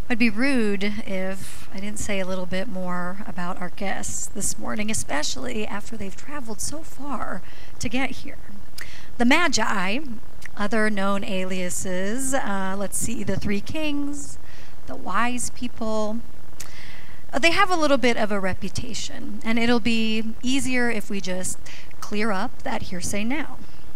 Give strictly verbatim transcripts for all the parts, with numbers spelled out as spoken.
I'd be rude if I didn't say a little bit more about our guests this morning, especially after they've traveled so far to get here. The Magi, other known aliases, uh, let's see, the Three Kings, the Wise People, uh, they have a little bit of a reputation, and it'll be easier if we just clear up that hearsay now.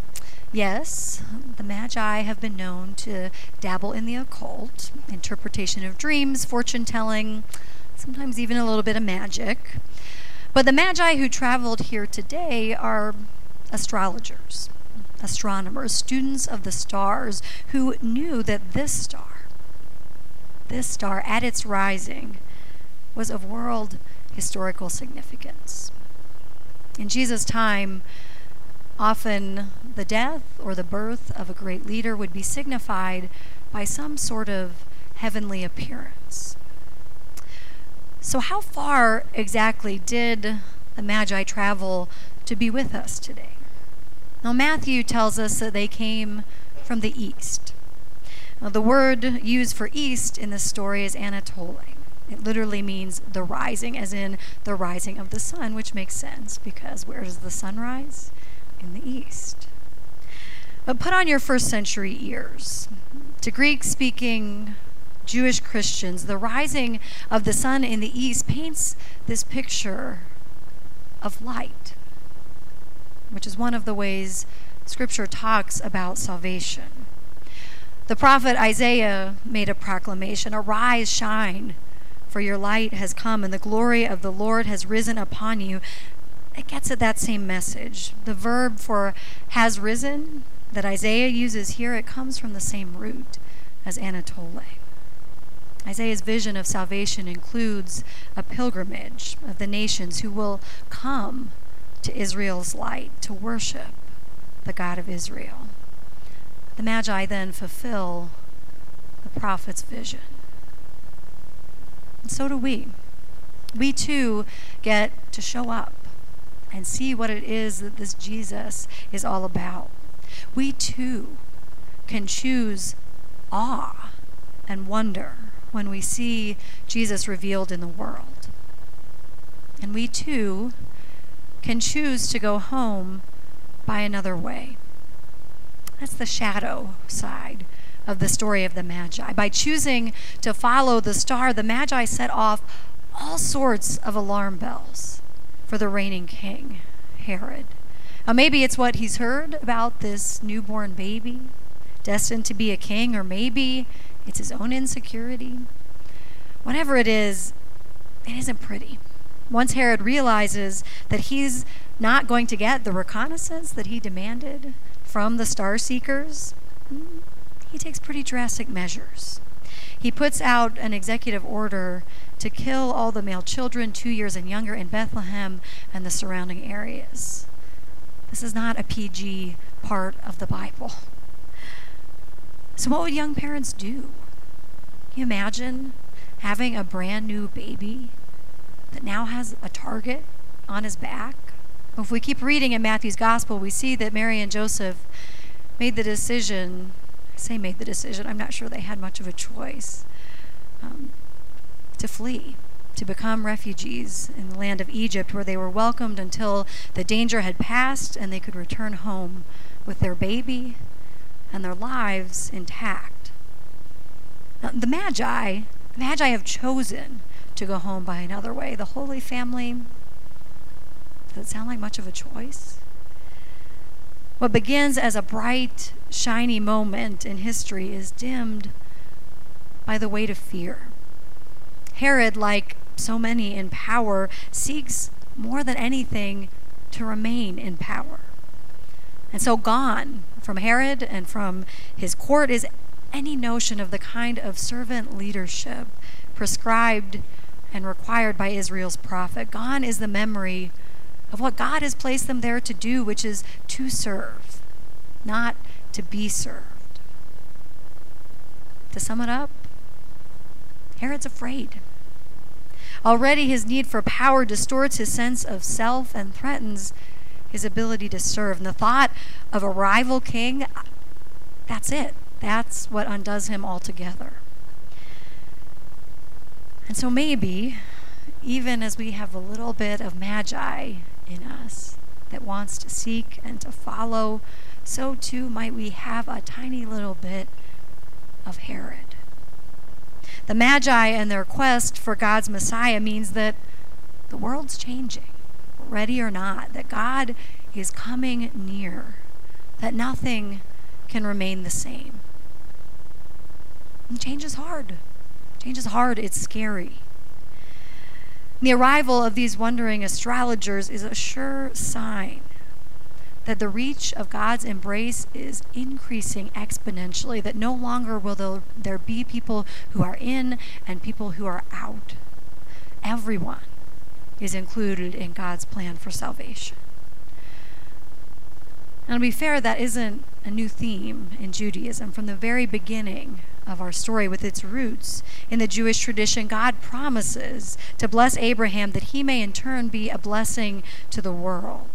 Yes, the Magi have been known to dabble in the occult, interpretation of dreams, fortune-telling, sometimes even a little bit of magic. But the Magi who traveled here today are astrologers, astronomers, students of the stars who knew that this star, this star at its rising, was of world historical significance. In Jesus' time, often the death or the birth of a great leader would be signified by some sort of heavenly appearance. So how far exactly did the Magi travel to be with us today? Now, Matthew tells us that they came from the east. Now, the word used for east in this story is Anatole. It literally means the rising, as in the rising of the sun, which makes sense because where does the sun rise? In the east. But put on your first century ears. To Greek-speaking Jewish Christians, the rising of the sun in the east paints this picture of light, which is one of the ways Scripture talks about salvation. The prophet Isaiah made a proclamation, "Arise, shine, for your light has come, and the glory of the Lord has risen upon you." It gets at that same message. The verb for has risen that Isaiah uses here, it comes from the same root as Anatole. Isaiah's vision of salvation includes a pilgrimage of the nations who will come to Israel's light to worship the God of Israel. The Magi then fulfill the prophet's vision. And so do we. We too get to show up and see what it is that this Jesus is all about. We too can choose awe and wonder when we see Jesus revealed in the world. And we too can choose to go home by another way. That's the shadow side of the story of the Magi. By choosing to follow the star, the Magi set off all sorts of alarm bells for the reigning king, Herod. Now, maybe it's what he's heard about this newborn baby, destined to be a king, or maybe it's his own insecurity. Whatever it is, it isn't pretty. Once Herod realizes that he's not going to get the reconnaissance that he demanded from the star seekers, he takes pretty drastic measures. He puts out an executive order to kill all the male children two years and younger in Bethlehem and the surrounding areas. This is not a P G part of the Bible. So what would young parents do? Can you imagine having a brand new baby that now has a target on his back? If we keep reading in Matthew's gospel, we see that Mary and Joseph made the decision, I say made the decision, I'm not sure they had much of a choice, um, to flee, to become refugees in the land of Egypt, where they were welcomed until the danger had passed and they could return home with their baby and their lives intact. Now, the Magi, the Magi have chosen to go home by another way. The Holy Family, does it sound like much of a choice? What begins as a bright, shiny moment in history is dimmed by the weight of fear. Herod, like so many in power, seeks more than anything to remain in power. And so gone from Herod and from his court is any notion of the kind of servant leadership prescribed and required by Israel's prophet. Gone is the memory of what God has placed them there to do, which is to serve, not to be served. To sum it up, Herod's afraid. Already his need for power distorts his sense of self and threatens his ability to serve. And the thought of a rival king, that's it. That's what undoes him altogether. And so maybe, even as we have a little bit of magi in us that wants to seek and to follow, so too might we have a tiny little bit of Herod. The Magi and their quest for God's Messiah means that the world's changing, ready or not, that God is coming near, that nothing can remain the same. And change is hard. Change is hard. It's scary. The arrival of these wandering astrologers is a sure sign that the reach of God's embrace is increasing exponentially, that no longer will there, there be people who are in and people who are out. Everyone is included in God's plan for salvation. And to be fair, that isn't a new theme in Judaism. From the very beginning of our story, with its roots in the Jewish tradition, God promises to bless Abraham that he may in turn be a blessing to the world.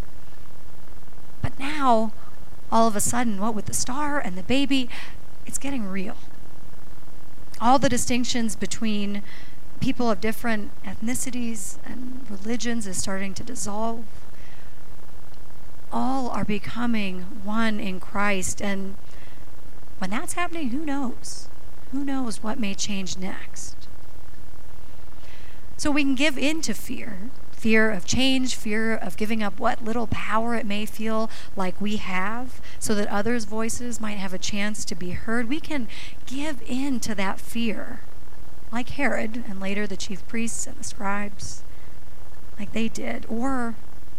But now, all of a sudden, what with the star and the baby, it's getting real. All the distinctions between people of different ethnicities and religions is starting to dissolve. All are becoming one in Christ. And when that's happening, who knows? Who knows what may change next? So we can give in to fear. Fear of change, fear of giving up what little power it may feel like we have so that others' voices might have a chance to be heard. We can give in to that fear, like Herod and later the chief priests and the scribes, like they did. Or,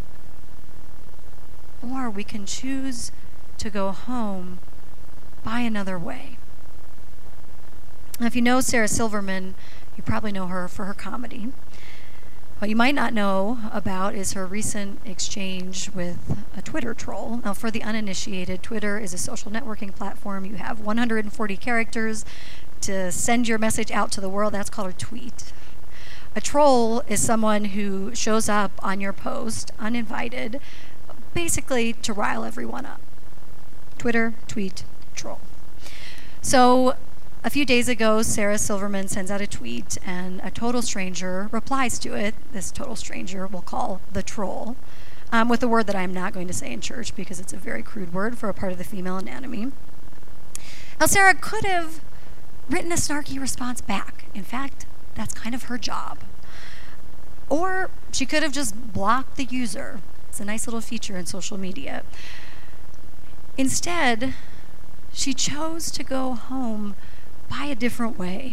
or we can choose to go home by another way. Now, if you know Sarah Silverman, you probably know her for her comedy. What you might not know about is her recent exchange with a Twitter troll. Now, for the uninitiated, Twitter is a social networking platform. You have one hundred forty characters to send your message out to the world. That's called a tweet. A troll is someone who shows up on your post uninvited, basically to rile everyone up. Twitter, tweet, troll. So, a few days ago, Sarah Silverman sends out a tweet, and a total stranger replies to it. This total stranger we'll call the troll, um, with a word that I'm not going to say in church because it's a very crude word for a part of the female anatomy. Now, Sarah could have written a snarky response back. In fact, that's kind of her job. Or she could have just blocked the user. It's a nice little feature in social media. Instead, she chose to go home by a different way.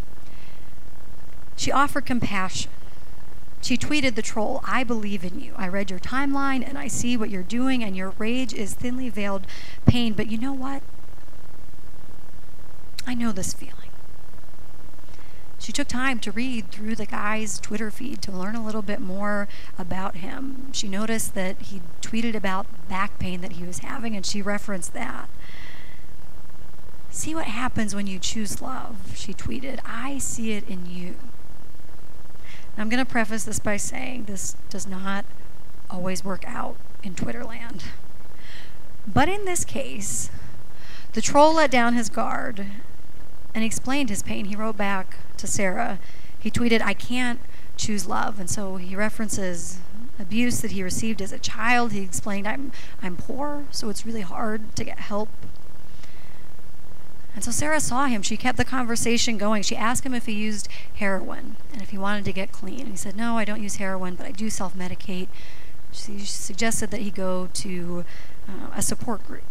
She offered compassion. She tweeted the troll, "I believe in you. I read your timeline and I see what you're doing, and your rage is thinly veiled pain. But you know what? I know this feeling." She took time to read through the guy's Twitter feed to learn a little bit more about him. She noticed that he tweeted about back pain that he was having, and she referenced that. "See what happens when you choose love," she tweeted. "I see it in you." Now, I'm going to preface this by saying this does not always work out in Twitter land. But in this case, the troll let down his guard and explained his pain. He wrote back to Sarah. He tweeted, "I can't choose love." And so he references abuse that he received as a child. He explained, I'm, I'm poor, so it's really hard to get help. And so Sarah saw him. She kept the conversation going. She asked him if he used heroin and if he wanted to get clean. And he said, "No, I don't use heroin, but I do self-medicate." She suggested that he go to uh, a support group.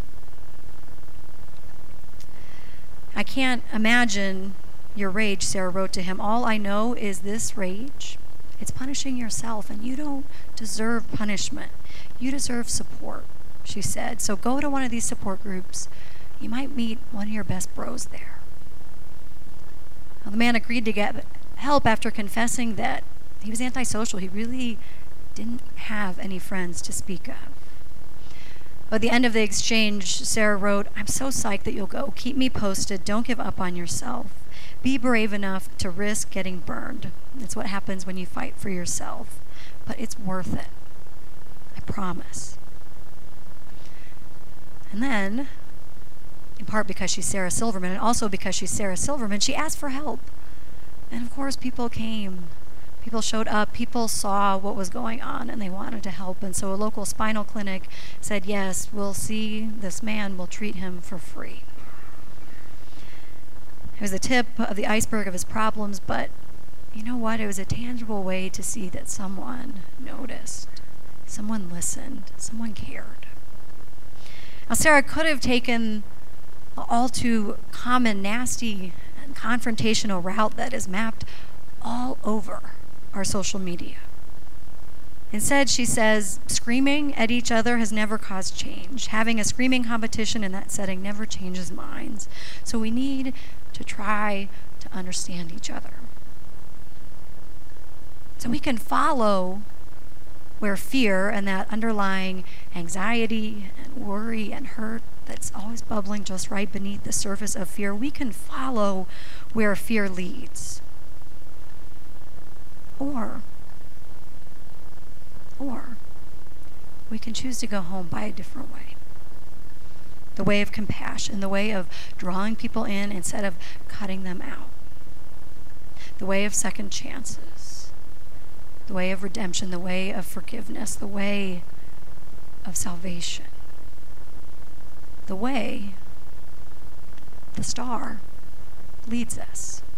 "I can't imagine your rage," Sarah wrote to him. "All I know is this rage. It's punishing yourself, and you don't deserve punishment. You deserve support," she said. "So go to one of these support groups. You might meet one of your best bros there." Now, the man agreed to get help after confessing that he was antisocial. He really didn't have any friends to speak of. At the end of the exchange, Sarah wrote, "I'm so psyched that you'll go. Keep me posted. Don't give up on yourself. Be brave enough to risk getting burned. It's what happens when you fight for yourself. But it's worth it. I promise." And then, in part because she's Sarah Silverman and also because she's Sarah Silverman, she asked for help. And of course, people came. People showed up. People saw what was going on, and they wanted to help. And so a local spinal clinic said, yes, we'll see this man. We'll treat him for free. It was the tip of the iceberg of his problems, but you know what? It was a tangible way to see that someone noticed. Someone listened. Someone cared. Now, Sarah could have taken the all too common, nasty, and confrontational route that is mapped all over our social media. Instead, she says, screaming at each other has never caused change. Having a screaming competition in that setting never changes minds. So we need to try to understand each other. So we can follow where fear and that underlying anxiety and worry and hurt that's always bubbling just right beneath the surface of fear, we can follow where fear leads. Or, or we can choose to go home by a different way. The way of compassion, the way of drawing people in instead of cutting them out. The way of second chances. The way of redemption, the way of forgiveness, the way of salvation. The way the star leads us.